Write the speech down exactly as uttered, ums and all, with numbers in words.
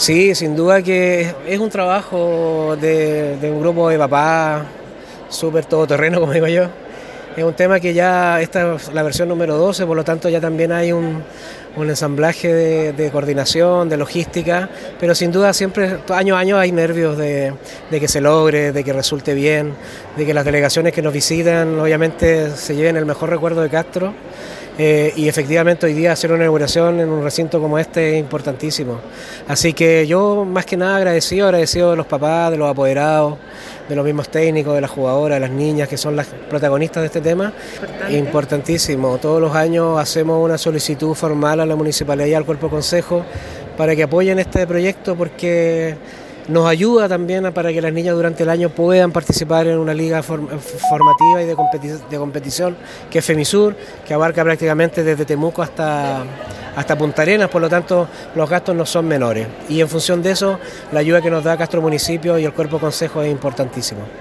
Sí, sin duda que es, es un trabajo de, de un grupo de papás súper todoterreno, como digo yo. Es un tema que ya, esta es la versión número doce, por lo tanto ya también hay un, un ensamblaje de, de coordinación, de logística, pero sin duda siempre, año a año hay nervios de, de que se logre, de que resulte bien, de que las delegaciones que nos visitan obviamente se lleven el mejor recuerdo de Castro. Eh, y efectivamente hoy día hacer una inauguración en un recinto como este es importantísimo. Así que yo más que nada agradecido, agradecido de los papás, de los apoderados, de los mismos técnicos, de las jugadoras, de las niñas que son las protagonistas de este tema. Importante. Importantísimo. Todos los años hacemos una solicitud formal a la municipalidad y al cuerpo consejo para que apoyen este proyecto porque nos ayuda también a, para que las niñas durante el año puedan participar en una liga form, formativa y de, competi de competición que es FEMISUR, que abarca prácticamente desde Temuco hasta, hasta Punta Arenas, por lo tanto los gastos no son menores. Y en función de eso, la ayuda que nos da Castro Municipio y el Cuerpo Consejo es importantísimo.